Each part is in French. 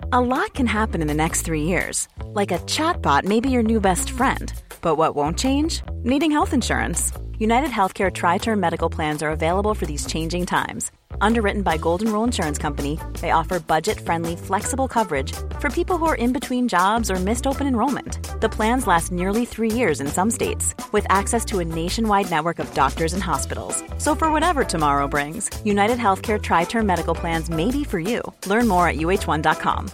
A lot can happen in the next 3 years. Like a chatbot may be your new best friend. But what won't change? Needing health insurance. United Healthcare Tri-Term Medical Plans are available for these changing times. Underwritten by Golden Rule Insurance Company, they offer budget-friendly, flexible coverage for people who are in between jobs or missed open enrollment. The plans last nearly 3 years in some states, with access to a nationwide network of doctors and hospitals. So for whatever tomorrow brings, United Healthcare Tri-Term Medical Plans may be for you. Learn more at uh1.com.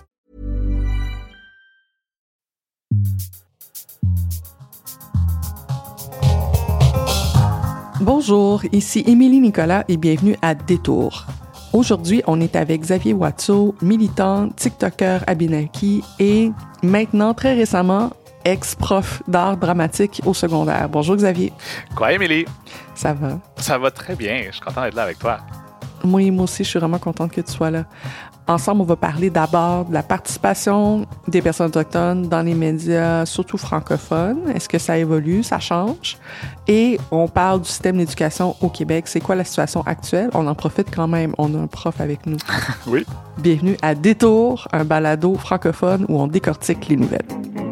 Bonjour, ici Émilie Nicolas et bienvenue à Détour. Aujourd'hui, on est avec Xavier Watteau, militant, TikToker Abenaki et maintenant, très récemment, ex-prof d'art dramatique au secondaire. Bonjour Xavier. Quoi, Émilie? Ça va? Ça va très bien. Je suis content d'être là avec toi. Moi aussi, je suis vraiment contente que tu sois là. Ensemble, on va parler d'abord de la participation des personnes autochtones dans les médias, surtout francophones. Est-ce que ça évolue, ça change? Et on parle du système d'éducation au Québec. C'est quoi la situation actuelle? On en profite quand même. On a un prof avec nous. Oui. Bienvenue à Détour, un balado francophone où on décortique les nouvelles.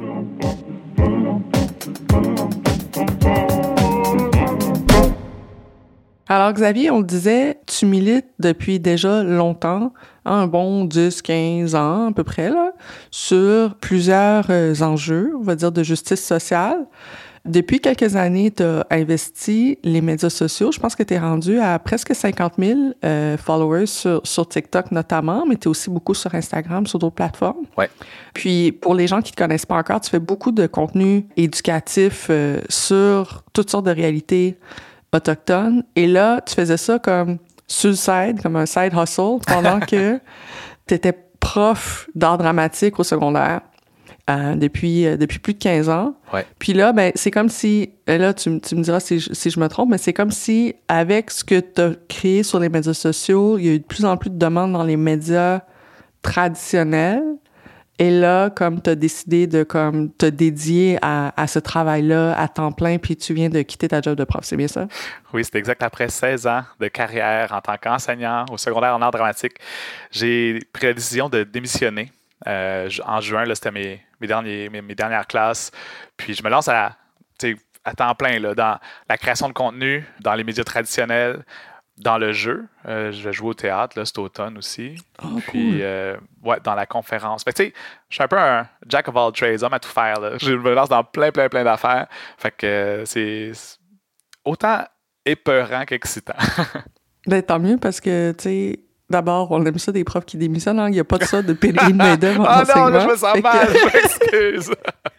Alors Xavier, on le disait, tu milites depuis déjà longtemps, un bon 10-15 ans à peu près, là, sur plusieurs enjeux, on va dire, de justice sociale. Depuis quelques années, tu as investi les médias sociaux. Je pense que tu es rendu à presque 50 000 followers sur TikTok notamment, mais tu es aussi beaucoup sur Instagram, sur d'autres plateformes. Ouais. Puis, pour les gens qui ne te connaissent pas encore, tu fais beaucoup de contenu éducatif sur toutes sortes de réalités autochtone. Et là, tu faisais ça comme sur le side, comme un side hustle, pendant que tu étais prof d'art dramatique au secondaire depuis plus de 15 ans. Ouais. Puis là, ben, c'est comme si, là, tu me diras si je me trompe, mais c'est comme si, avec ce que tu as créé sur les médias sociaux, il y a eu de plus en plus de demandes dans les médias traditionnels. Et là, comme tu as décidé de te dédier à ce travail-là à temps plein, puis tu viens de quitter ta job de prof, c'est bien ça? Oui, c'est exact. Après 16 ans de carrière en tant qu'enseignant au secondaire en art dramatique, j'ai pris la décision de démissionner. En juin, là, c'était mes dernières classes. Puis je me lance à temps plein là, dans la création de contenu, dans les médias traditionnels, dans le jeu. Je vais jouer au théâtre là, cet automne aussi. Oh, puis, cool. dans la conférence. Fait que, tu sais, je suis un peu un jack of all trades, homme à tout faire. Là. Je me lance dans plein d'affaires. Fait que c'est autant épeurant qu'excitant. Ben, tant mieux parce que, tu sais, d'abord, on aime ça des profs qui démissionnent. Hein? Il n'y a pas de ça de pénurie de main-d'œuvre en enseignement. Ah non, là, je me sens mal, je m'excuse.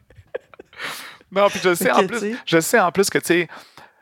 Non, puis je sais en plus que, tu sais,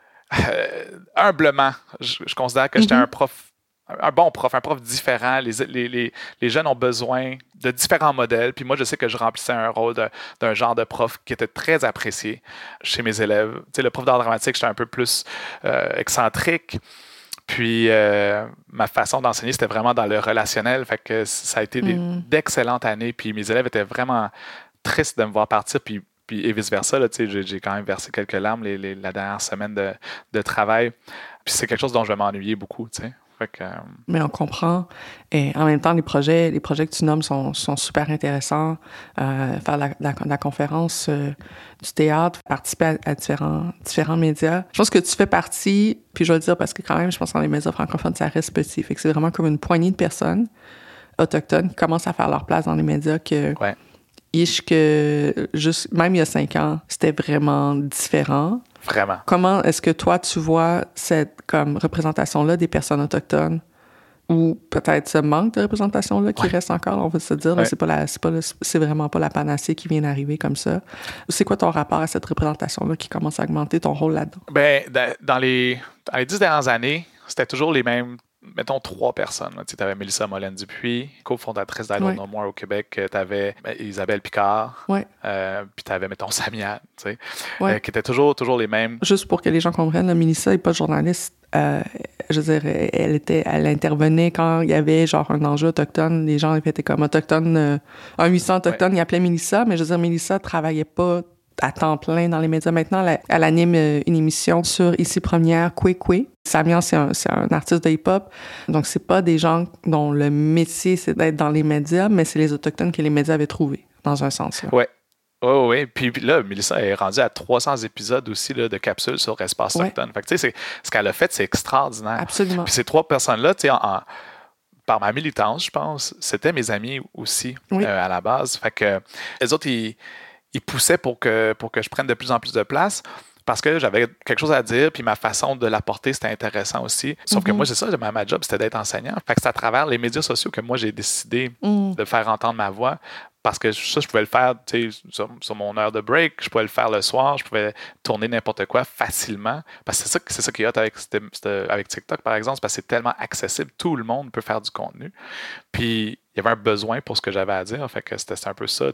humblement, je considère que j'étais un bon prof, un prof différent. Les jeunes ont besoin de différents modèles. Puis moi, je sais que je remplissais un rôle d'un genre de prof qui était très apprécié chez mes élèves. Tu sais, le prof d'art dramatique, j'étais un peu plus excentrique. Puis ma façon d'enseigner, c'était vraiment dans le relationnel. Fait que ça a été d'excellentes années. Puis mes élèves étaient vraiment tristes de me voir partir. Puis et vice-versa, là, j'ai quand même versé quelques larmes la dernière semaine de travail. Puis c'est quelque chose dont je vais m'ennuyer beaucoup, tu sais. Mais on comprend. Et en même temps, les projets que tu nommes sont super intéressants. Faire la conférence du théâtre, participer à différents médias. Je pense que tu fais partie, puis je vais le dire parce que quand même, je pense que dans les médias francophones, ça reste petit. Fait que c'est vraiment comme une poignée de personnes autochtones qui commencent à faire leur place dans les médias que... Ouais. Même il y a 5 ans, c'était vraiment différent. Vraiment. Comment est-ce que toi, tu vois cette comme représentation-là des personnes autochtones ou peut-être ce manque de représentation-là qui reste encore, on va se dire, là, c'est vraiment pas la panacée qui vient d'arriver comme ça. C'est quoi ton rapport à cette représentation-là qui commence à augmenter ton rôle là-dedans? Ben, dans les 10 dernières années, c'était toujours les mêmes, mettons, 3 personnes. Tu avais Mélissa Molène-Dupuis, cofondatrice d'I Don't Know More au Québec. Tu avais Isabelle Picard. Ouais. Puis tu avais, mettons, Samia, tu sais, qui étaient toujours les mêmes. Juste pour que les gens comprennent, là, Mélissa n'est pas journaliste. Je veux dire, elle intervenait quand il y avait genre un enjeu autochtone. Les gens étaient comme autochtone, un 800 autochtone, ils appelaient Mélissa, mais je veux dire, Mélissa travaillait pas à temps plein dans les médias. Maintenant, elle anime une émission sur Ici Première, Kwe Kwe. Samian, c'est un artiste de hip-hop. Donc, c'est pas des gens dont le métier, c'est d'être dans les médias, mais c'est les Autochtones que les médias avaient trouvés, dans un sens. Oui. Oui. Puis là, Mélissa est rendue à 300 épisodes aussi là, de capsules sur Espace Autochtone. Fait que, tu sais, ce qu'elle a fait, c'est extraordinaire. Absolument. Puis ces 3 personnes-là, tu sais, par ma militance, je pense, c'était mes amis aussi à la base. Fait que les autres, ils poussaient pour que je prenne de plus en plus de place. Parce que j'avais quelque chose à dire, puis ma façon de l'apporter, c'était intéressant aussi. Sauf que moi, c'est ça, ma job, c'était d'être enseignant. Fait que c'est à travers les médias sociaux que moi, j'ai décidé de faire entendre ma voix. Parce que ça, je pouvais le faire sur mon heure de break, je pouvais le faire le soir, je pouvais tourner n'importe quoi facilement. Parce que c'est ça qui est hot avec TikTok, par exemple, parce que c'est tellement accessible, tout le monde peut faire du contenu. Puis il y avait un besoin pour ce que j'avais à dire. Fait que c'était un peu ça,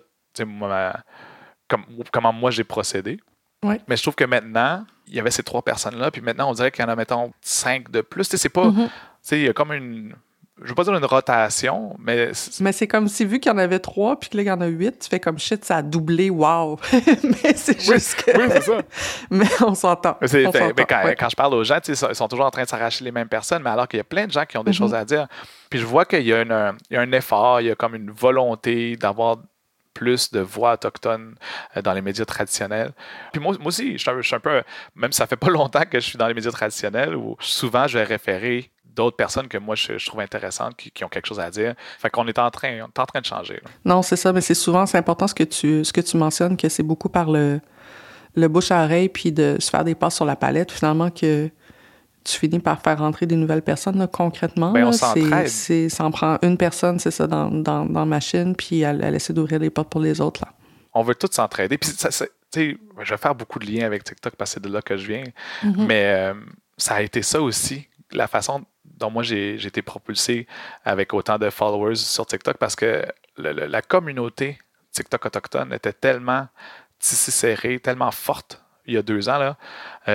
comment moi j'ai procédé. Ouais. Mais je trouve que maintenant, il y avait ces 3 personnes-là, puis maintenant, on dirait qu'il y en a, mettons, 5 de plus. C'est pas. Il y a comme une. Je veux pas dire une rotation, mais. Mais c'est comme si, vu qu'il y en avait 3, puis que là, il y en a 8, tu fais comme shit, ça a doublé, wow! Mais c'est juste que. Oui, c'est ça. Mais on s'entend. Mais quand je parle aux gens, ils sont toujours en train de s'arracher les mêmes personnes, mais alors qu'il y a plein de gens qui ont des choses à dire. Puis je vois qu'il y a un effort, il y a comme une volonté d'avoir plus de voix autochtones dans les médias traditionnels. Puis moi aussi, je suis un peu, même si ça fait pas longtemps que je suis dans les médias traditionnels, où souvent je vais référer d'autres personnes que moi je trouve intéressantes, qui ont quelque chose à dire. Fait qu'on est en train de changer. Là. Non, c'est ça, mais c'est important ce que tu mentionnes, que c'est beaucoup par le bouche à oreille, puis de se faire des passes sur la palette, finalement, que tu finis par faire rentrer des nouvelles personnes, là, concrètement. On s'entraide. Ça en prend une personne, c'est ça, dans la machine, puis elle essaie d'ouvrir les portes pour les autres. Là. On veut tous s'entraider. Puis, je vais faire beaucoup de liens avec TikTok parce que c'est de là que je viens. Mais ça a été ça aussi, la façon dont moi j'ai été propulsé avec autant de followers sur TikTok, parce que la communauté TikTok autochtone était tellement tissée serrée, tellement forte il y a 2 ans, là,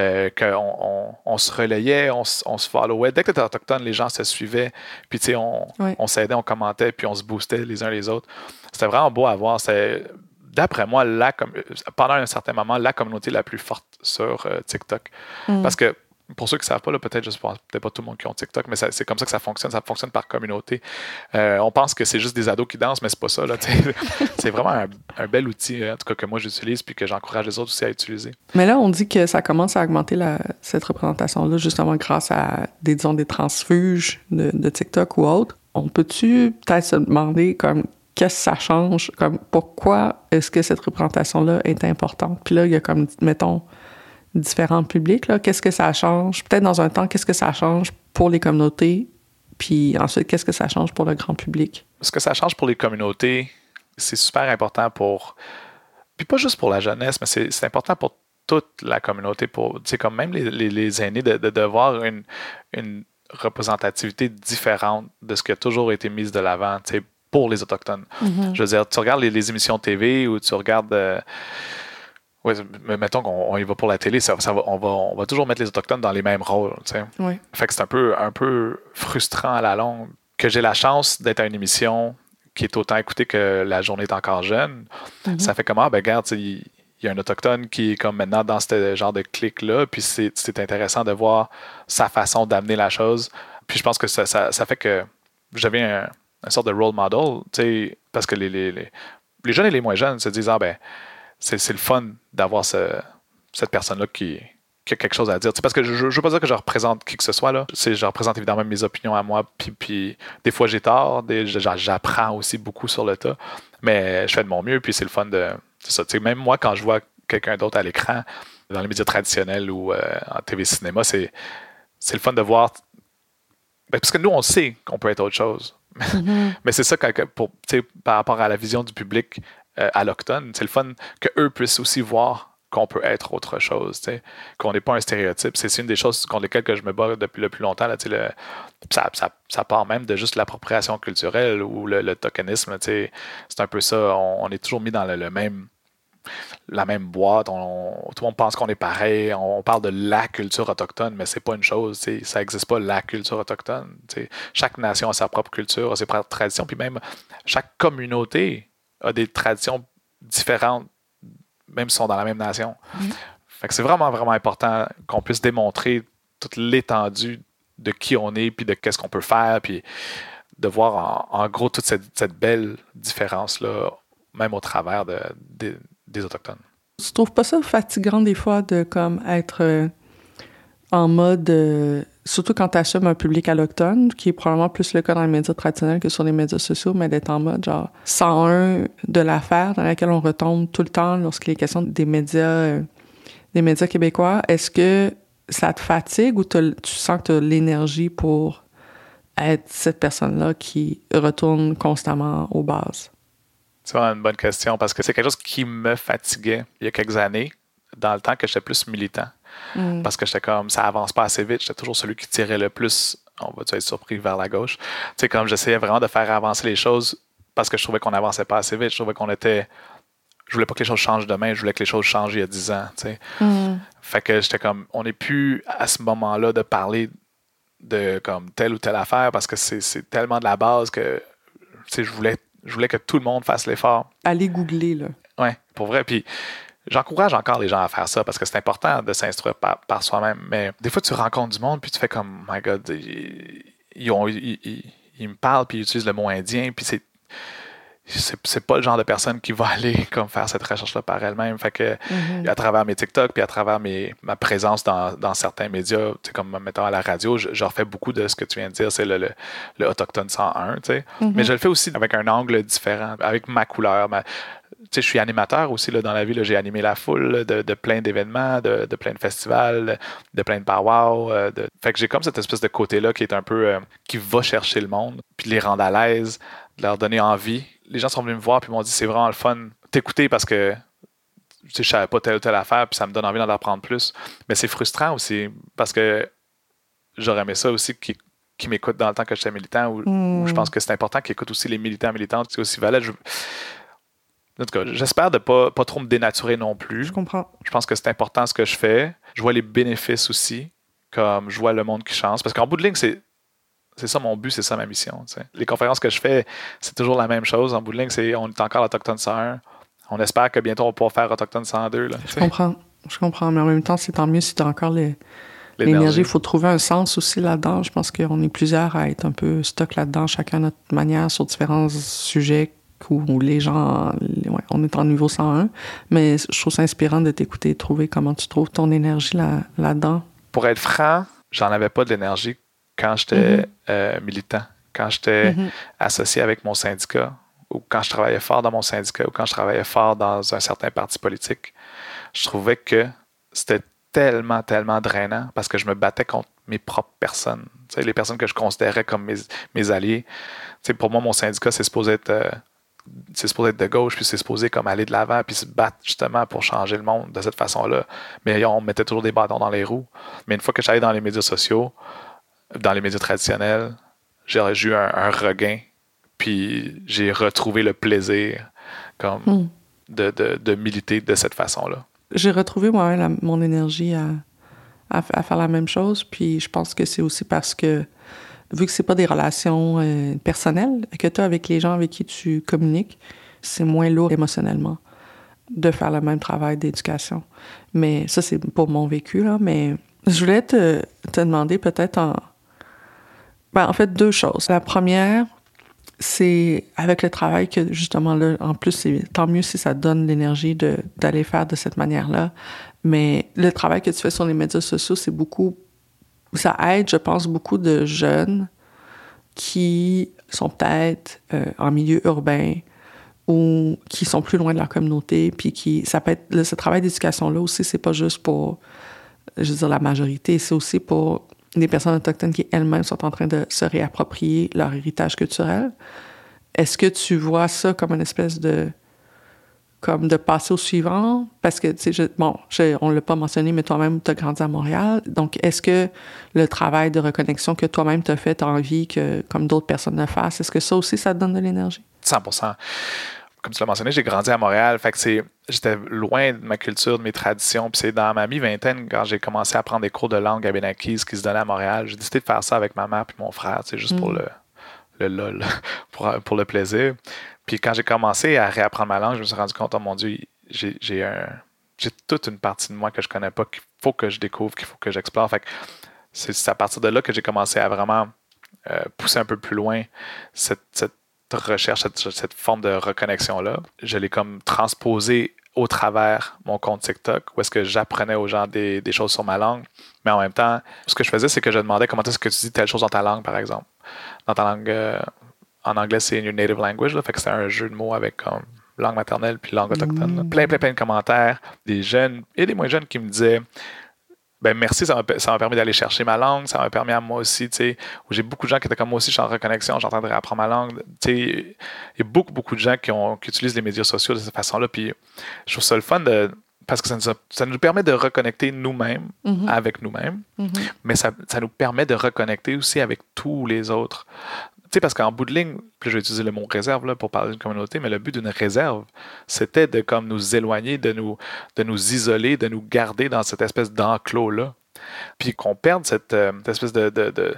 qu'on se relayait, on se followait. Dès que tu étais autochtone, les gens se suivaient, puis on s'aidait, on commentait, puis on se boostait les uns les autres. C'était vraiment beau à voir. C'est, d'après moi, pendant un certain moment, la communauté la plus forte sur TikTok. Parce que, pour ceux qui ne savent pas, là, peut-être pas tout le monde qui ont TikTok, mais c'est comme ça que ça fonctionne par communauté. On pense que c'est juste des ados qui dansent, mais c'est pas ça. Là, c'est vraiment un bel outil, en tout cas, que moi j'utilise, puis que j'encourage les autres aussi à utiliser. Mais là, on dit que ça commence à augmenter cette représentation-là, justement grâce à des transfuges de TikTok ou autres. On peut-tu peut-être se demander comme qu'est-ce que ça change, comme pourquoi est-ce que cette représentation-là est importante? Puis là, il y a comme, mettons, différents publics, là. Qu'est-ce que ça change? Peut-être dans un temps, qu'est-ce que ça change pour les communautés? Puis ensuite, qu'est-ce que ça change pour le grand public? Ce que ça change pour les communautés, c'est super important puis pas juste pour la jeunesse, mais c'est important pour toute la communauté, comme même les aînés, de voir une représentativité différente de ce qui a toujours été mis de l'avant, pour les Autochtones. Je veux dire, tu regardes les émissions TV ou tu regardes... Oui, mais mettons qu'on y va pour la télé, on va toujours mettre les Autochtones dans les mêmes rôles. Oui. Fait que c'est un peu frustrant à la longue que j'ai la chance d'être à une émission qui est autant écoutée que La journée est encore jeune. Ça fait comment? Regarde, il y a un Autochtone qui est comme maintenant dans ce genre de clic-là, puis c'est intéressant de voir sa façon d'amener la chose. Puis je pense que ça fait que je deviens un sorte de role model, parce que les jeunes et les moins jeunes se disent c'est le fun d'avoir cette personne-là qui a quelque chose à dire. Parce que je ne veux pas dire que je représente qui que ce soit. Là. Je représente évidemment mes opinions à moi. Puis des fois, j'ai tort. J'apprends aussi beaucoup sur le tas. Mais je fais de mon mieux. Puis c'est le fun de... C'est ça. Même moi, quand je vois quelqu'un d'autre à l'écran, dans les médias traditionnels ou en TV-cinéma, c'est le fun de voir... parce que nous, on sait qu'on peut être autre chose. Mais c'est ça, par rapport à la vision du public... allochtones, c'est le fun qu'eux puissent aussi voir qu'on peut être autre chose, qu'on n'est pas un stéréotype. C'est une des choses contre lesquelles que je me bats depuis le plus longtemps. Là, ça part même de juste l'appropriation culturelle ou le tokenisme. C'est un peu ça. On est toujours mis dans la même boîte. Tout le monde pense qu'on est pareil. On parle de la culture autochtone, mais c'est pas une chose. Ça n'existe pas, la culture autochtone. Chaque nation a sa propre culture, a ses propres traditions, puis même chaque communauté a des traditions différentes, même si sont dans la même nation. Fait que c'est vraiment, vraiment important qu'on puisse démontrer toute l'étendue de qui on est, puis de qu'est-ce qu'on peut faire, puis de voir en gros toute cette belle différence-là, même au travers des Autochtones. Tu trouves pas ça fatigant des fois de comme être en mode, surtout quand tu assumes un public alloctone, qui est probablement plus le cas dans les médias traditionnels que sur les médias sociaux, mais d'être en mode genre 101 de l'affaire dans laquelle on retombe tout le temps lorsqu'il est question des médias québécois. Est-ce que ça te fatigue ou tu sens que tu as l'énergie pour être cette personne-là qui retourne constamment aux bases? C'est vraiment une bonne question parce que c'est quelque chose qui me fatiguait il y a quelques années, dans le temps que j'étais plus militant. Parce que j'étais comme, ça avance pas assez vite. J'étais toujours celui qui tirait le plus, on va-tu être surpris, vers la gauche. Tu sais, comme j'essayais vraiment de faire avancer les choses parce que je trouvais qu'on avançait pas assez vite. Je trouvais je voulais pas que les choses changent demain, je voulais que les choses changent il y a 10 ans, tu sais. Fait que j'étais comme, on n'est plus à ce moment-là de parler de comme telle ou telle affaire parce que c'est tellement de la base que, tu sais, je voulais que tout le monde fasse l'effort. Allez googler, là. Ouais, pour vrai. Puis j'encourage encore les gens à faire ça parce que c'est important de s'instruire par soi-même. Mais des fois, tu rencontres du monde puis tu fais comme, my God, ils me parlent puis ils utilisent le mot indien puis c'est pas le genre de personne qui va aller comme faire cette recherche-là par elle-même. Fait que à travers mes TikTok puis à travers ma présence dans certains médias, tu sais, comme mettons à la radio, je refais beaucoup de ce que tu viens de dire, c'est le Autochtone 101, tu sais. Mais je le fais aussi avec un angle différent, avec ma couleur. Tu sais, je suis animateur aussi là, dans la vie. Là, j'ai animé la foule de plein d'événements, de plein de festivals, de plein de powwows. Fait que j'ai comme cette espèce de côté-là qui est un peu qui va chercher le monde, puis de les rendre à l'aise, de leur donner envie. Les gens sont venus me voir puis m'ont dit c'est vraiment le fun t'écouter parce que tu sais, je savais pas telle ou telle affaire puis ça me donne envie d'en apprendre plus. Mais c'est frustrant aussi parce que j'aurais aimé ça aussi qui m'écoutent dans le temps que j'étais militant où je pense que c'est important qu'ils écoutent aussi les militants militantes. C'est aussi valable. En tout cas, j'espère de pas trop me dénaturer non plus. Je comprends. Je pense que c'est important ce que je fais. Je vois les bénéfices aussi, comme je vois le monde qui change. Parce qu'en bout de ligne, c'est ça mon but, c'est ça ma mission. T'sais. Les conférences que je fais, c'est toujours la même chose. En bout de ligne, on est encore l'Autochtone 101. On espère que bientôt on va pouvoir faire Autochtone 102. Là, je comprends. Mais en même temps, c'est tant mieux si tu as encore l'énergie. Il faut trouver un sens aussi là-dedans. Je pense qu'on est plusieurs à être un peu stock là-dedans, chacun à notre manière, sur différents sujets où les gens, on est en niveau 101, mais je trouve ça inspirant de t'écouter et de trouver comment tu trouves ton énergie là-dedans. Pour être franc, j'en avais pas de l'énergie quand j'étais militant, quand j'étais associé avec mon syndicat, ou quand je travaillais fort dans mon syndicat, ou quand je travaillais fort dans un certain parti politique. Je trouvais que c'était tellement, tellement drainant parce que je me battais contre mes propres personnes. Tu sais, les personnes que je considérais comme mes alliés. Tu sais, pour moi, mon syndicat, c'est supposé être de gauche, puis c'est supposé comme aller de l'avant, puis se battre justement pour changer le monde de cette façon-là. Mais on mettait toujours des bâtons dans les roues. Mais une fois que j'allais dans les médias sociaux, dans les médias traditionnels, j'ai eu un regain, puis j'ai retrouvé le plaisir comme de militer de cette façon-là. J'ai retrouvé moi-même mon énergie à faire la même chose, puis je pense que c'est aussi parce que vu que c'est pas des relations personnelles que tu as avec les gens avec qui tu communiques, c'est moins lourd émotionnellement de faire le même travail d'éducation. Mais ça, c'est pour mon vécu, là. Mais je voulais te demander peut-être en fait, 2 choses. La première, c'est avec le travail que, justement, là, en plus, c'est tant mieux si ça te donne l'énergie d'aller faire de cette manière-là. Mais le travail que tu fais sur les médias sociaux, c'est beaucoup... Ça aide, je pense, beaucoup de jeunes qui sont peut-être en milieu urbain ou qui sont plus loin de leur communauté, puis ça peut être... ce travail d'éducation-là aussi, c'est pas juste pour, je veux dire, la majorité, c'est aussi pour des personnes autochtones qui elles-mêmes sont en train de se réapproprier leur héritage culturel. Est-ce que tu vois ça comme une espèce de passer au suivant? Parce que, tu sais, on l'a pas mentionné, mais toi-même, tu as grandi à Montréal. Donc, est-ce que le travail de reconnexion que toi-même tu as fait, tu as envie que, comme d'autres personnes le fassent, est-ce que ça aussi, ça te donne de l'énergie? 100%. Comme tu l'as mentionné, j'ai grandi à Montréal. Fait que j'étais loin de ma culture, de mes traditions. Puis c'est dans ma mi-vingtaine, quand j'ai commencé à prendre des cours de langue abénaquise qui se donnaient à Montréal, j'ai décidé de faire ça avec ma mère puis mon frère, tu sais, juste pour le lol, pour le plaisir. Puis quand j'ai commencé à réapprendre ma langue, je me suis rendu compte, oh mon Dieu, j'ai toute une partie de moi que je connais pas, qu'il faut que je découvre, qu'il faut que j'explore. Fait que c'est à partir de là que j'ai commencé à vraiment pousser un peu plus loin cette recherche, cette forme de reconnexion-là. Je l'ai comme transposée au travers mon compte TikTok, où est-ce que j'apprenais aux gens des choses sur ma langue. Mais en même temps, ce que je faisais, c'est que je demandais comment est-ce que tu dis telle chose dans ta langue, par exemple. Dans ta langue, en anglais, c'est your native language, là, fait que c'est un jeu de mots avec comme langue maternelle puis langue autochtone. Là. Plein de commentaires, des jeunes et des moins jeunes qui me disaient ben merci, ça m'a permis d'aller chercher ma langue, ça m'a permis à moi aussi, tu sais, où j'ai beaucoup de gens qui étaient comme moi aussi, je suis en reconnexion, j'entendrais apprendre ma langue, tu sais, il y a beaucoup de gens qui utilisent les médias sociaux de cette façon-là, puis je trouve ça le fun parce que ça nous permet de reconnecter nous-mêmes avec nous-mêmes, mais ça nous permet de reconnecter aussi avec tous les autres. Tu sais, parce qu'en bout de ligne, puis je vais utiliser le mot réserve là, pour parler d'une communauté, mais le but d'une réserve, c'était de comme nous éloigner, de nous isoler, de nous garder dans cette espèce d'enclos-là. Puis qu'on perde cette espèce de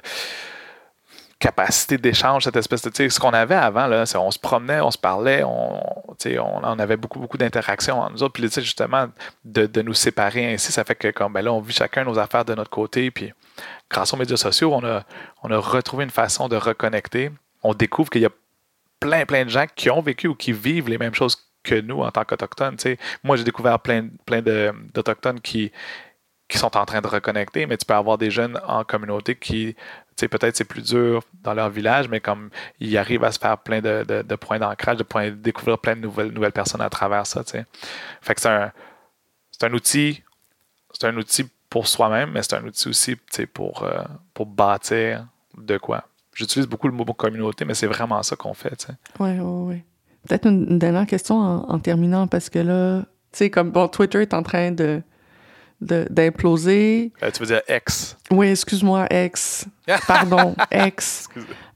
capacité d'échange, cette espèce de... Tu sais, ce qu'on avait avant, là, c'est on se promenait, on se parlait, on avait beaucoup d'interactions entre nous autres. Puis, tu sais, justement, de nous séparer ainsi, ça fait que comme, ben là, on vit chacun nos affaires de notre côté, puis grâce aux médias sociaux, on a retrouvé une façon de reconnecter. On découvre qu'il y a plein de gens qui ont vécu ou qui vivent les mêmes choses que nous en tant qu'Autochtones. Tu sais. Moi, j'ai découvert plein d'Autochtones qui sont en train de reconnecter, mais tu peux avoir des jeunes en communauté qui, tu sais, peut-être c'est plus dur dans leur village, mais comme ils arrivent à se faire plein de points d'ancrage, de découvrir plein de nouvelles personnes à travers ça. Tu sais. Fait que c'est un outil pour soi-même, mais c'est un outil aussi pour bâtir de quoi. J'utilise beaucoup le mot communauté, mais c'est vraiment ça qu'on fait. Oui. Peut-être une dernière question en terminant, parce que là, tu sais, comme bon, Twitter est en train d'imploser. Tu veux dire X? Oui, excuse-moi, X. Pardon, X.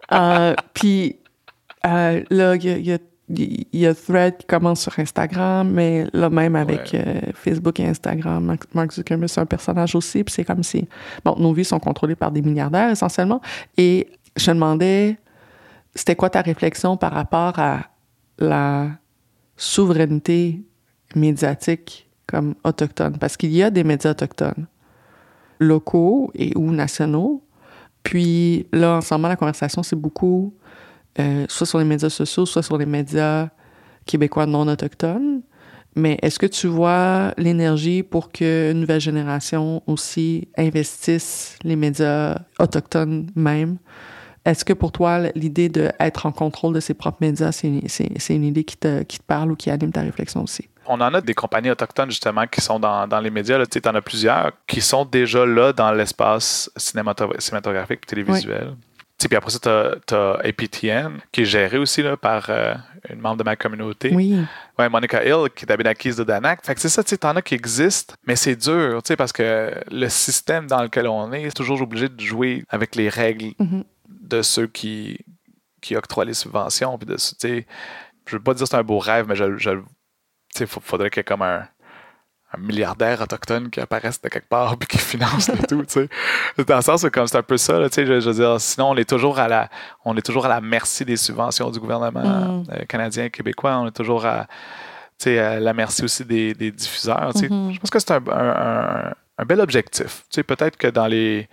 Puis là, il y a Thread qui commence sur Instagram, mais là, même avec Facebook et Instagram, Mark Zuckerberg, c'est un personnage aussi, puis c'est comme si... Bon, nos vies sont contrôlées par des milliardaires, essentiellement, et je me demandais, c'était quoi ta réflexion par rapport à la souveraineté médiatique comme autochtone? Parce qu'il y a des médias autochtones, locaux et ou nationaux, puis là, en ce moment, la conversation, c'est beaucoup... soit sur les médias sociaux, soit sur les médias québécois non autochtones. Mais est-ce que tu vois l'énergie pour qu'une nouvelle génération aussi investisse les médias autochtones même? Est-ce que pour toi, l'idée d'être en contrôle de ses propres médias, c'est une idée qui te parle ou qui anime ta réflexion aussi? On en a des compagnies autochtones, justement, qui sont dans les médias. Tu en as plusieurs qui sont déjà là dans l'espace cinématographique et télévisuel. Puis après ça, tu as APTN, qui est géré aussi là, par une membre de ma communauté. Oui. Ouais, Monica Hill, qui est Abénakis de Danak. Fait que c'est ça, tu sais, t'en as qui existent, mais c'est dur, tu sais, parce que le système dans lequel on est toujours obligé de jouer avec les règles de ceux qui octroient les subventions. Puis tu sais, je veux pas dire que c'est un beau rêve, mais tu sais, faudrait qu'il y ait comme un milliardaire autochtone qui apparaisse de quelque part puis qui finance le tout, tu sais. Dans le sens où comme c'est un peu ça, là, tu sais, je veux dire, sinon on est toujours à la merci des subventions du gouvernement canadien, québécois, on est toujours à la merci aussi des diffuseurs, tu sais. Je pense que c'est un bel objectif. Tu sais, peut-être que dans les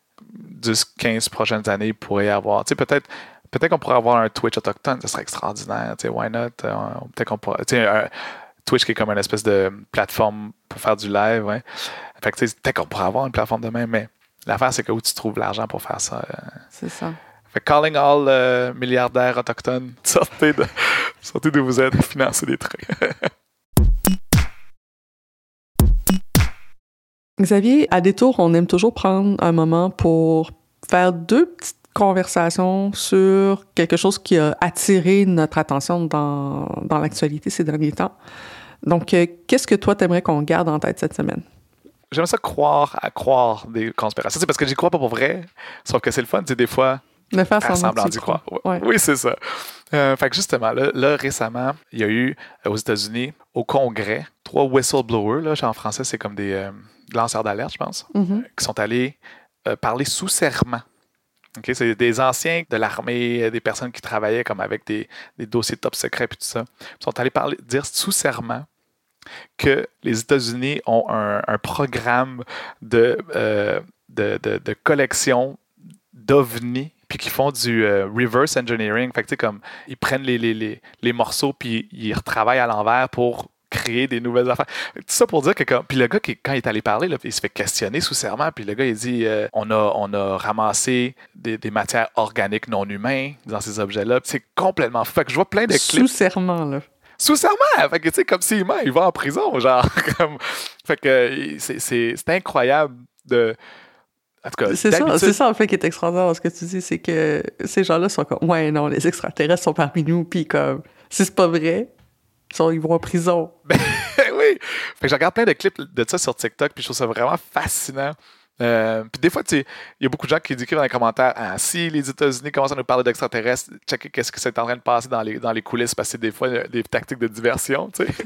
10-15 prochaines années, il pourrait y avoir, tu sais, peut-être qu'on pourrait avoir un Twitch autochtone, ça serait extraordinaire, tu sais, why not? Peut-être qu'on pourrait, tu sais, Twitch qui est comme une espèce de plateforme pour faire du live, ouais. Fait que tu sais, peut-être qu'on pourrait avoir une plateforme demain, mais l'affaire, c'est que où tu trouves l'argent pour faire ça. C'est ça. Fait que calling all milliardaires autochtones, sortez d'où vous êtes, financez des trucs. Xavier, à Détour, on aime toujours prendre un moment pour faire 2 petites conversations sur quelque chose qui a attiré notre attention dans l'actualité ces derniers temps. Donc, qu'est-ce que toi, t'aimerais qu'on garde en tête cette semaine? J'aime ça croire des conspirations. C'est parce que j'y crois pas pour vrai, sauf que c'est le fun, des fois, de faire semblant d'y croire. Ouais. Oui, c'est ça. Fait que justement, là, récemment, il y a eu aux États-Unis, au Congrès, 3 whistleblowers, là, en français, c'est comme des lanceurs d'alerte, je pense, qui sont allés parler sous serment. Okay, c'est des anciens de l'armée, des personnes qui travaillaient comme avec des dossiers top secrets et tout ça. Ils sont allés dire sous serment que les États-Unis ont un programme de de collection d'ovnis, puis qui font du reverse engineering. Fait que, tu sais, comme, ils prennent les morceaux, puis ils retravaillent à l'envers pour créer des nouvelles affaires. Tout ça pour dire que puis le gars, quand il est allé parler, là, il se fait questionner sous serment, puis le gars, il dit on a ramassé des matières organiques non humaines dans ces objets-là. C'est complètement fou. Fait que je vois plein de clips. Sous serment, là. Sous serment! Fait que, tu sais, comme s'il ment, il va en prison, genre. Fait que c'est incroyable de... En tout cas, c'est ça en fait qui est extraordinaire dans ce que tu dis, c'est que ces gens-là sont comme ouais non, les extraterrestres sont parmi nous, puis comme si c'est pas vrai, ils vont en prison. Ben oui! Fait que je regarde plein de clips de ça sur TikTok, puis je trouve ça vraiment fascinant. Puis des fois, il y a beaucoup de gens qui écrivent dans les commentaires si les États-Unis commencent à nous parler d'extraterrestres, checker qu'est-ce que c'est en train de passer dans les coulisses, parce que c'est des fois des tactiques de diversion, tu sais.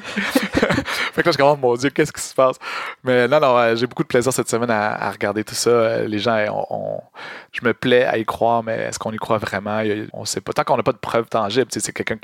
Fait que là, je commence, mon Dieu, qu'est-ce qui se passe? Mais non, j'ai beaucoup de plaisir cette semaine à regarder tout ça. Les gens, je me plais à y croire, mais est-ce qu'on y croit vraiment? On ne sait pas. Tant qu'on n'a pas de preuves tangibles, c'est quelqu'un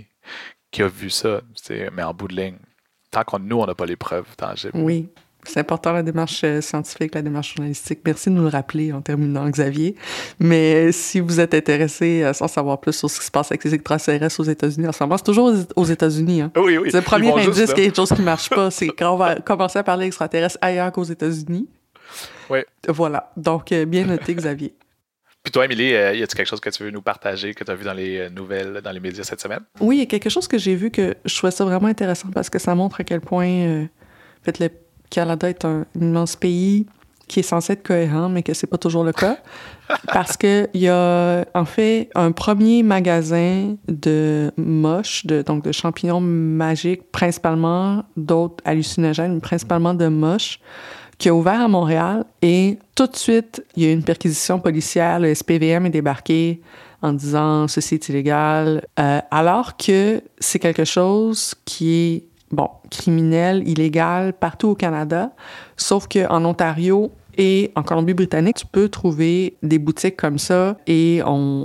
qui a vu ça, mais en bout de ligne, tant nous, on n'a pas les preuves tangibles. Oui. C'est important, la démarche scientifique, la démarche journalistique. Merci de nous le rappeler en terminant, Xavier. Mais si vous êtes intéressé à en savoir plus sur ce qui se passe avec les extraterrestres aux États-Unis en ce moment, c'est toujours aux États-Unis. Hein? Oui. C'est le premier indice qu'il y a quelque chose qui ne marche pas. C'est quand on va commencer à parler extraterrestres ailleurs qu'aux États-Unis. Oui. Voilà. Donc, bien noté, Xavier. Puis toi, Émilie, y a-t-il quelque chose que tu veux nous partager, que tu as vu dans les nouvelles, dans les médias cette semaine? Oui, il y a quelque chose que j'ai vu que je trouvais ça vraiment intéressant parce que ça montre à quel point, en fait, le Canada est un immense pays qui est censé être cohérent, mais que c'est pas toujours le cas. Parce que il y a, en fait, un premier magasin de moches, donc de champignons magiques, principalement d'autres hallucinogènes, mais principalement de moches, qui a ouvert à Montréal. Et tout de suite, il y a eu une perquisition policière. Le SPVM est débarqué en disant « ceci est illégal », alors que c'est quelque chose qui est criminel, illégal, partout au Canada, sauf qu'en Ontario et en Colombie-Britannique, tu peux trouver des boutiques comme ça et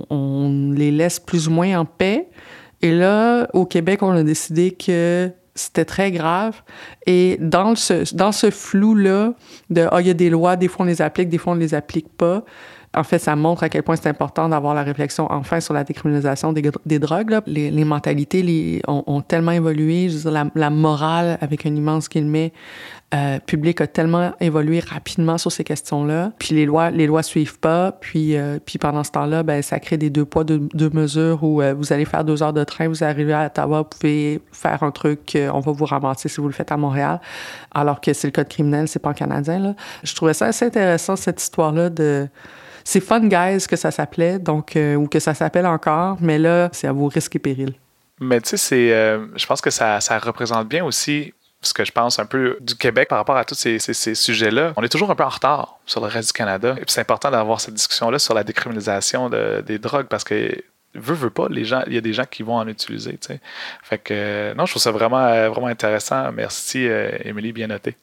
on les laisse plus ou moins en paix. Et là, au Québec, on a décidé que c'était très grave. Et dans ce flou-là de « il y a des lois, des fois on les applique, des fois on ne les applique pas », en fait, ça montre à quel point c'est important d'avoir la réflexion enfin sur la décriminalisation des drogues. Là. Les mentalités ont tellement évolué. Je veux dire, la morale, avec un immense guillemet, public a tellement évolué rapidement sur ces questions-là. Puis les lois suivent pas. Puis pendant ce temps-là, ça crée des 2 poids, 2 mesures où vous allez faire 2 heures de train, vous arrivez à Ottawa, vous pouvez faire un truc, on va vous ramasser si vous le faites à Montréal, alors que c'est le code criminel, c'est pas en canadien. Là. Je trouvais ça assez intéressant, cette histoire-là de... C'est Fun Guys que ça s'appelait, donc, ou que ça s'appelle encore, mais là, c'est à vos risques et périls. Mais tu sais, je pense que ça représente bien aussi ce que je pense un peu du Québec par rapport à tous ces sujets-là. On est toujours un peu en retard sur le reste du Canada. Et puis c'est important d'avoir cette discussion-là sur la décriminalisation des drogues parce que veut pas, il y a des gens qui vont en utiliser. Tu sais. Fait que non, je trouve ça vraiment, vraiment intéressant. Merci, Émilie, bien noté.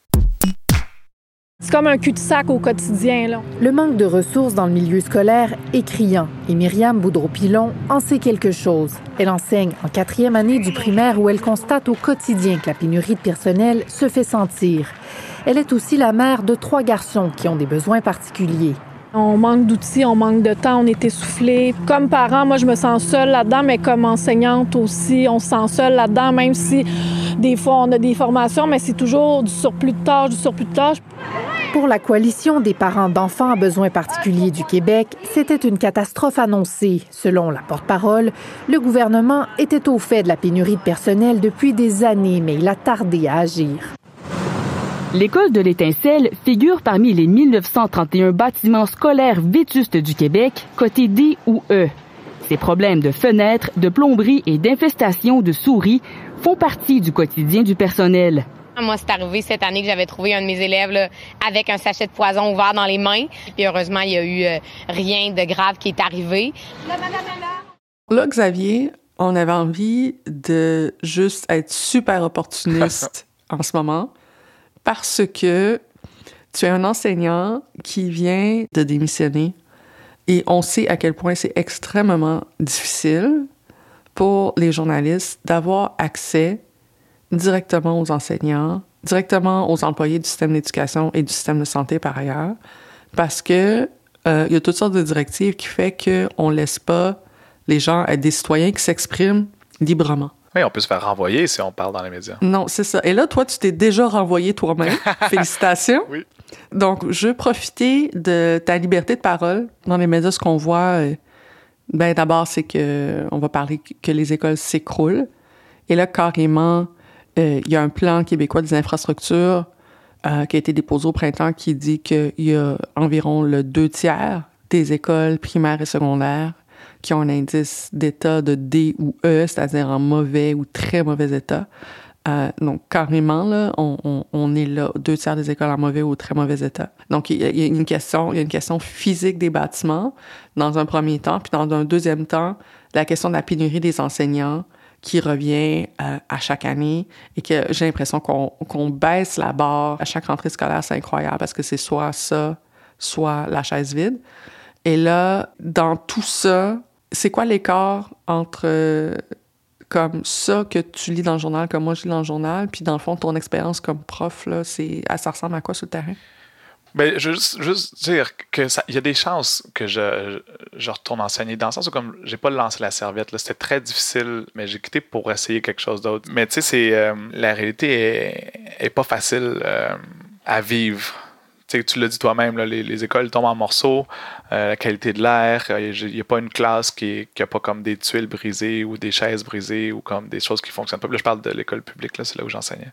C'est comme un cul-de-sac au quotidien, là. Le manque de ressources dans le milieu scolaire est criant et Myriam Boudreau-Pilon en sait quelque chose. Elle enseigne en 4e année du primaire où elle constate au quotidien que la pénurie de personnel se fait sentir. Elle est aussi la mère de 3 garçons qui ont des besoins particuliers. On manque d'outils, on manque de temps, on est essoufflé. Comme parent, moi, je me sens seule là-dedans, mais comme enseignante aussi, on se sent seule là-dedans, même si des fois, on a des formations, mais c'est toujours du surplus de tâches. Pour la Coalition des parents d'enfants à besoins particuliers du Québec, c'était une catastrophe annoncée. Selon la porte-parole, le gouvernement était au fait de la pénurie de personnel depuis des années, mais il a tardé à agir. L'école de l'Étincelle figure parmi les 1931 bâtiments scolaires vétustes du Québec, cotés D ou E. Ces problèmes de fenêtres, de plomberie et d'infestation de souris font partie du quotidien du personnel. Moi, c'est arrivé cette année que j'avais trouvé un de mes élèves là, avec un sachet de poison ouvert dans les mains. Puis heureusement, il n'y a eu rien de grave qui est arrivé. Là, Xavier, on avait envie de juste être super opportuniste en ce moment parce que tu es un enseignant qui vient de démissionner et on sait à quel point c'est extrêmement difficile pour les journalistes d'avoir accès directement aux enseignants, directement aux employés du système d'éducation et du système de santé par ailleurs, parce que il y a toutes sortes de directives qui fait qu'on laisse pas les gens être des citoyens qui s'expriment librement. Oui, on peut se faire renvoyer si on parle dans les médias. Non, c'est ça. Et là, toi, tu t'es déjà renvoyé toi-même. Félicitations. Oui. Donc, je veux profiter de ta liberté de parole dans les médias. Ce qu'on voit, d'abord, c'est que on va parler que les écoles s'écroulent. Et là, carrément, il y a un plan québécois des infrastructures qui a été déposé au printemps qui dit qu'il y a environ le 2/3 des écoles primaires et secondaires qui ont un indice d'état de D ou E, c'est-à-dire en mauvais ou très mauvais état. Donc, carrément, là, on est là, 2/3 des écoles en mauvais ou très mauvais état. Donc, il y a une question physique des bâtiments dans un premier temps, puis dans un deuxième temps, la question de la pénurie des enseignants qui revient à chaque année et que j'ai l'impression qu'on baisse la barre à chaque rentrée scolaire. C'est incroyable parce que c'est soit ça, soit la chaise vide. Et là, dans tout ça, c'est quoi l'écart entre comme ça que tu lis dans le journal, comme moi je lis dans le journal, puis dans le fond, ton expérience comme prof, là, ça ressemble à quoi sur le terrain? Ben, juste dire que il y a des chances que je retourne enseigner, dans le sens où comme j'ai pas lancé la serviette, là, c'était très difficile, mais j'ai quitté pour essayer quelque chose d'autre. Mais tu sais, la réalité est pas facile à vivre. Tu l'as dit toi-même, là, les écoles tombent en morceaux, la qualité de l'air, il n'y a pas une classe qui a pas comme des tuiles brisées ou des chaises brisées ou comme des choses qui fonctionnent pas. Là, je parle de l'école publique, là, c'est là où j'enseignais.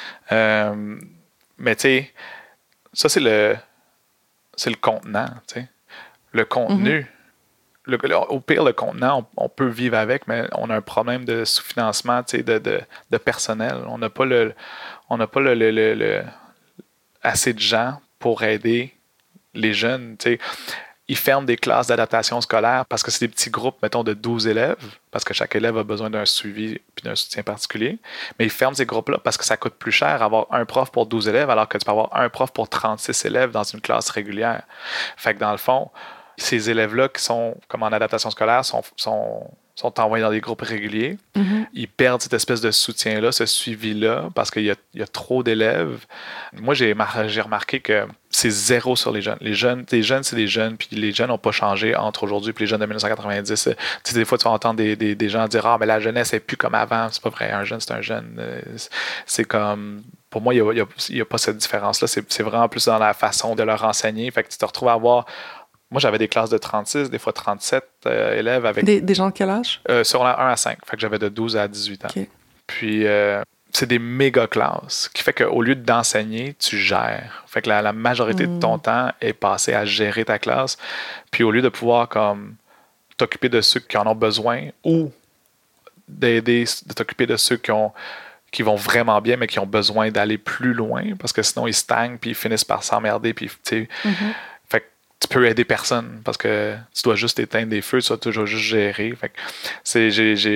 Mais tu sais, ça, c'est le contenant, tu sais. Le contenu, au pire, le contenant, on peut vivre avec, mais on a un problème de sous-financement, tu sais, de personnel. On n'a pas assez de gens pour aider les jeunes, tu sais. Ils ferment des classes d'adaptation scolaire parce que c'est des petits groupes, mettons, de 12 élèves, parce que chaque élève a besoin d'un suivi et d'un soutien particulier. Mais ils ferment ces groupes-là parce que ça coûte plus cher avoir un prof pour 12 élèves alors que tu peux avoir un prof pour 36 élèves dans une classe régulière. Fait que dans le fond, ces élèves-là qui sont comme en adaptation scolaire sont envoyés dans des groupes réguliers. Mm-hmm. Ils perdent cette espèce de soutien-là, ce suivi-là, parce qu'il y a trop d'élèves. Moi, j'ai remarqué que c'est zéro sur les jeunes. Les jeunes, c'est des jeunes, puis les jeunes n'ont pas changé entre aujourd'hui puis les jeunes de 1990. Tu sais, des fois, tu vas entendre des gens dire « Ah, mais la jeunesse n'est plus comme avant. » C'est pas vrai. Un jeune, c'est un jeune. C'est comme... Pour moi, il n'y a pas cette différence-là. C'est vraiment plus dans la façon de leur enseigner. Fait que tu te retrouves à avoir... Moi, j'avais des classes de 36, des fois 37 élèves avec... Des gens de quel âge? Sur la 1 à 5. Fait que j'avais de 12 à 18 ans. Okay. Puis, c'est des méga classes, qui fait qu'au lieu d'enseigner, tu gères. Fait que la majorité de ton temps est passé à gérer ta classe. Puis, au lieu de pouvoir comme t'occuper de ceux qui en ont besoin ou d'aider, de t'occuper de ceux qui vont vraiment bien, mais qui ont besoin d'aller plus loin, parce que sinon, ils stagnent, puis ils finissent par s'emmerder, puis, tu sais... Fait que tu peux aider personne parce que tu dois juste éteindre des feux, tu dois toujours juste gérer. Fait que c'est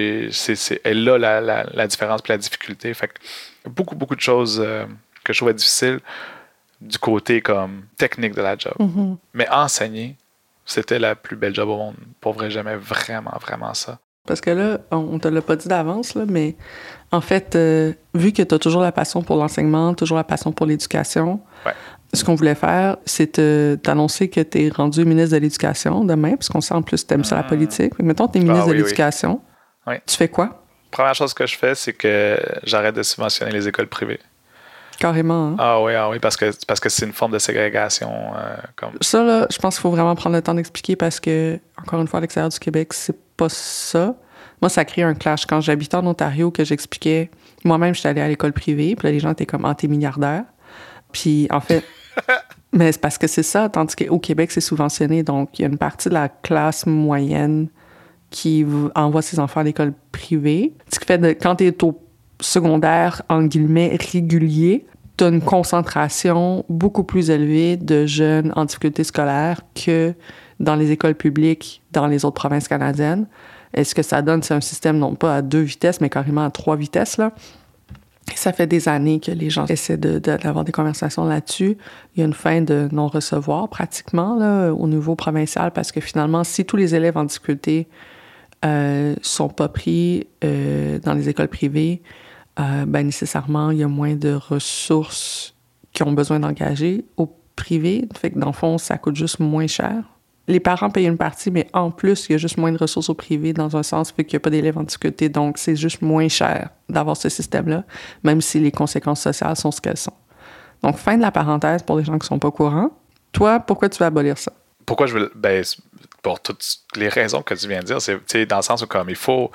là la différence et la difficulté. Fait que beaucoup de choses que je trouvais difficiles du côté comme technique de la job. Mm-hmm. Mais enseigner, c'était la plus belle job au monde. Pour vrai, j'aimais vraiment ça. Parce que là, on te l'a pas dit d'avance, là, mais en fait, vu que tu as toujours la passion pour l'enseignement, toujours la passion pour l'éducation, ouais. Ce qu'on voulait faire, c'est t'annoncer que tu es rendu ministre de l'Éducation demain, parce qu'on sait en plus que tu aimes ça la politique. Mais mettons, tu es ministre de l'Éducation. Oui. Tu fais quoi? Première chose que je fais, c'est que j'arrête de subventionner les écoles privées. Carrément, hein? Ah oui, parce que c'est une forme de ségrégation. Comme... Ça, là, je pense qu'il faut vraiment prendre le temps d'expliquer parce que, encore une fois, à l'extérieur du Québec, c'est pas ça. Moi, ça crée un clash. Quand j'habitais en Ontario, que j'expliquais... Moi-même, j'étais allée à l'école privée, puis là, les gens étaient comme « Ah, t'es milliardaire ». Puis, en fait... Mais c'est parce que c'est ça, tandis qu'au Québec, c'est subventionné. Donc, il y a une partie de la classe moyenne qui envoie ses enfants à l'école privée. Ce qui fait que quand tu es au secondaire, en guillemets, régulier, tu as une concentration beaucoup plus élevée de jeunes en difficulté scolaire que dans les écoles publiques dans les autres provinces canadiennes. Et ce que ça donne, c'est un système non pas à 2 vitesses, mais carrément à 3 vitesses, là. Ça fait des années que les gens essaient d'avoir des conversations là-dessus. Il y a une fin de non-recevoir pratiquement là, au niveau provincial parce que finalement, si tous les élèves en difficulté sont pas pris dans les écoles privées, nécessairement, il y a moins de ressources qui ont besoin d'engager. privées. Fait que dans le fond, ça coûte juste moins cher. Les parents payent une partie, mais en plus, il y a juste moins de ressources au privé dans un sens, fait qu'il n'y a pas d'élèves en difficulté. Donc, c'est juste moins cher d'avoir ce système-là, même si les conséquences sociales sont ce qu'elles sont. Donc, fin de la parenthèse pour les gens qui ne sont pas au courant. Toi, pourquoi tu veux abolir ça? Pourquoi je veux... Ben, pour toutes les raisons que tu viens de dire, c'est dans le sens où comme il faut...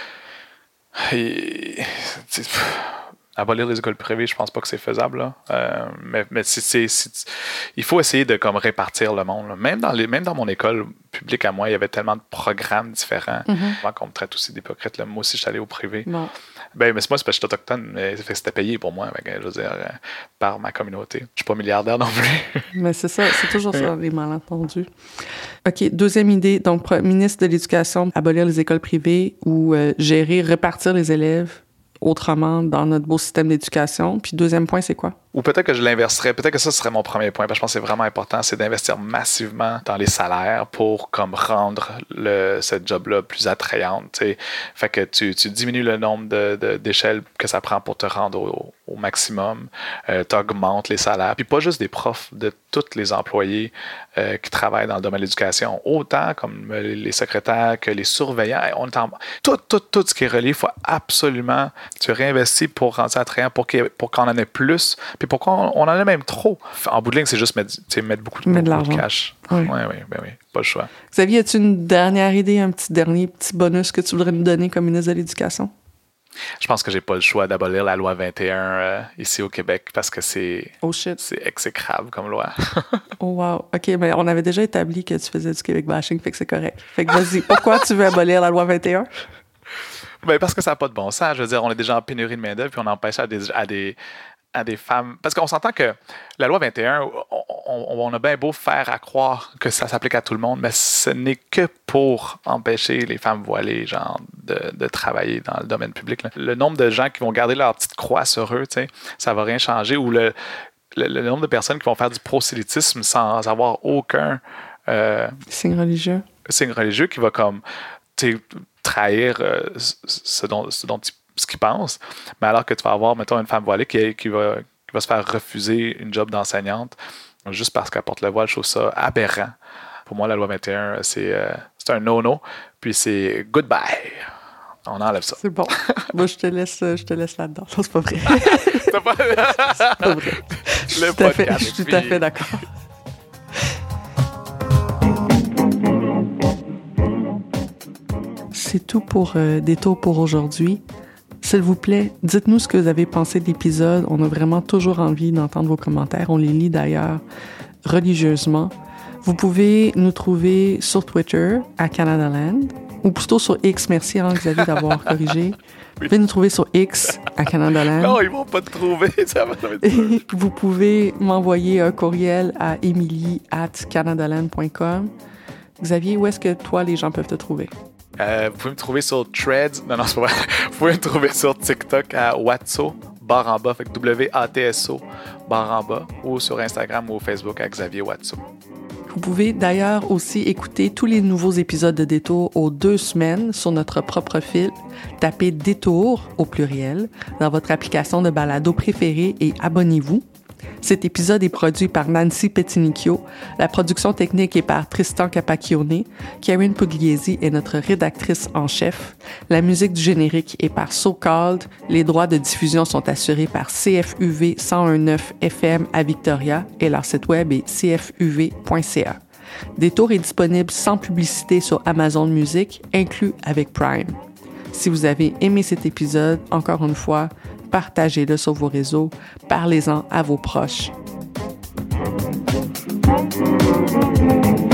Abolir les écoles privées, je pense pas que c'est faisable. Là. Mais il faut essayer de comme répartir le monde. Là. Même dans mon école publique à moi, il y avait tellement de programmes différents. Avant qu'on me traite aussi d'hypocrite. Là. Moi aussi, je suis allé au privé. Bon. Mais moi, c'est parce que je suis autochtone, mais c'était payé pour moi, je veux dire, par ma communauté. Je suis pas milliardaire non plus. Mais c'est ça, c'est toujours ça, les malentendus. OK, deuxième idée. Donc, ministre de l'Éducation, abolir les écoles privées ou répartir les élèves autrement dans notre beau système d'éducation. Puis deuxième point, c'est quoi? Ou peut-être que je l'inverserais. Peut-être que ça serait mon premier point, parce que je pense que c'est vraiment important, c'est d'investir massivement dans les salaires pour comme rendre cette job-là plus attrayante. T'sais. Fait que tu diminues le nombre d'échelles que ça prend pour te rendre au maximum. Tu augmentes les salaires. Puis pas juste des profs, de tous les employés qui travaillent dans le domaine de l'éducation, autant comme les secrétaires que les surveillants. Tout ce qui est relié, il faut absolument tu réinvestis pour rendre ça attrayant, pour qu'on en ait plus. Puis pourquoi on en a même trop? En bout de ligne, c'est juste mettre beaucoup de cash. Oui, pas le choix. Xavier, as-tu une dernière idée, un dernier petit bonus que tu voudrais nous donner comme ministre de l'Éducation? Je pense que j'ai pas le choix d'abolir la loi 21 ici au Québec parce que c'est exécrable comme loi. Oh wow. OK, mais on avait déjà établi que tu faisais du Québec bashing, fait que c'est correct. Fait que vas-y, pourquoi tu veux abolir la loi 21? Ben parce que ça n'a pas de bon sens. Je veux dire, on est déjà en pénurie de main-d'œuvre puis on empêche à des femmes. Parce qu'on s'entend que la loi 21, on a bien beau faire à croire que ça s'applique à tout le monde, mais ce n'est que pour empêcher les femmes voilées, genre, de travailler dans le domaine public. Là. Le nombre de gens qui vont garder leur petite croix sur eux, ça va rien changer. Ou le nombre de personnes qui vont faire du prosélytisme sans avoir aucun signe religieux. Signe religieux qui va comme trahir ce qu'ils pensent, mais alors que tu vas avoir, mettons, une femme voilée qui va se faire refuser une job d'enseignante juste parce qu'elle porte le voile, je trouve ça aberrant. Pour moi, la loi 21, c'est un no-no, puis c'est goodbye. On enlève ça. C'est bon. Moi, je te laisse là-dedans. Ça, c'est pas vrai. C'est pas vrai. Je suis tout à fait d'accord. C'est tout pour Détour pour aujourd'hui. S'il vous plaît, dites-nous ce que vous avez pensé de l'épisode. On a vraiment toujours envie d'entendre vos commentaires. On les lit d'ailleurs religieusement. Vous pouvez nous trouver sur Twitter à Canadaland, ou plutôt sur X. Merci Xavier d'avoir corrigé. Vous pouvez nous trouver sur X à Canadaland. Non, ils vont pas te trouver. Ça va être Vous pouvez m'envoyer un courriel à emily@canadaland.com. Xavier, où est-ce que toi, les gens peuvent te trouver? Vous pouvez me trouver sur Threads. Non, c'est pas vrai. Vous pouvez me trouver sur TikTok à Watso, barre en bas, fait que WATSO, barre en bas, ou sur Instagram ou Facebook à Xavier Watso. Vous pouvez d'ailleurs aussi écouter tous les nouveaux épisodes de Détour aux 2 semaines sur notre propre fil. Tapez Détour au pluriel dans votre application de balado préférée et abonnez-vous. Cet épisode est produit par Nancy Pettinicchio. La production technique est par Tristan Capacchione. Karen Pugliese est notre rédactrice en chef. La musique du générique est par So Called. Les droits de diffusion sont assurés par CFUV 101.9 FM à Victoria et leur site web est cfuv.ca. Détour est disponible sans publicité sur Amazon Music, inclus avec Prime. Si vous avez aimé cet épisode, encore une fois, partagez-le sur vos réseaux, parlez-en à vos proches.